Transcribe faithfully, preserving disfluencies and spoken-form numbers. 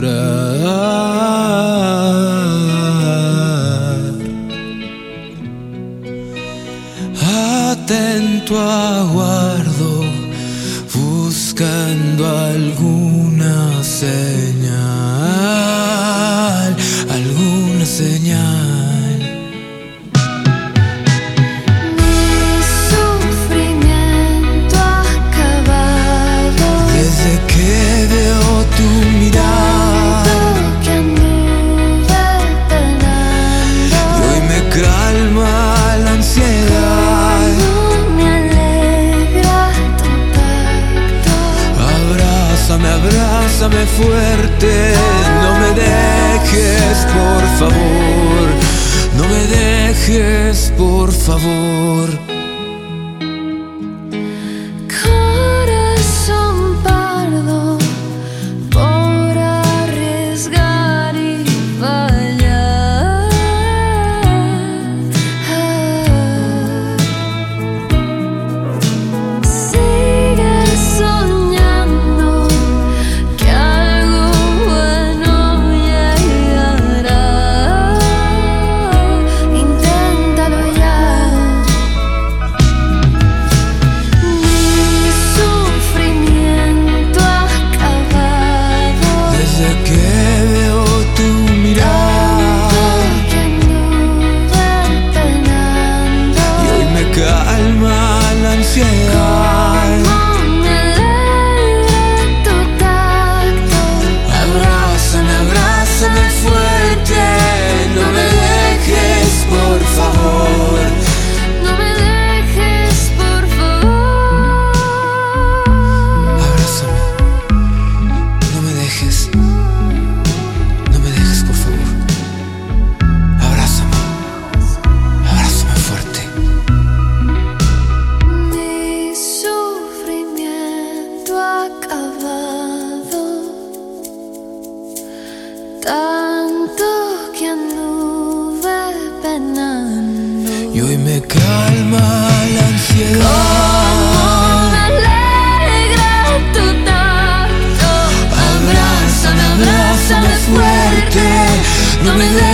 Atento aguardo, buscando alguna señal, alguna señal. Mi sufrimiento ha acabado Desde que veo tu mirada, que anduve penando. y hoy me calma la ansiedad. Me alegra tu tacto. Abrázame, abrázame fuerte, no me dejes, por favor, no me dejes, por favor. Corazón pardo por arriesgar y fallar. Sigue soñando que algo bueno llegará. Inténtalo ya. Mi sufrimiento ha acabado. Desde que veo tu mirada, Que anduve penando. y hoy me calma la ansiedad. Me alegra tu tacto. Abrázame, abrázame fuerte, no me dejes, por favor. No me dejes, por favor. Abrázame, no me dejes, no me dejes, por favor. Abrázame, abrázame fuerte. Mi sufrimiento ha acabado, tanto que anduve penando. Y hoy me calma la ansiedad. Me alegra tu tacto. Abrázame, abrázame fuerte, no me dejes.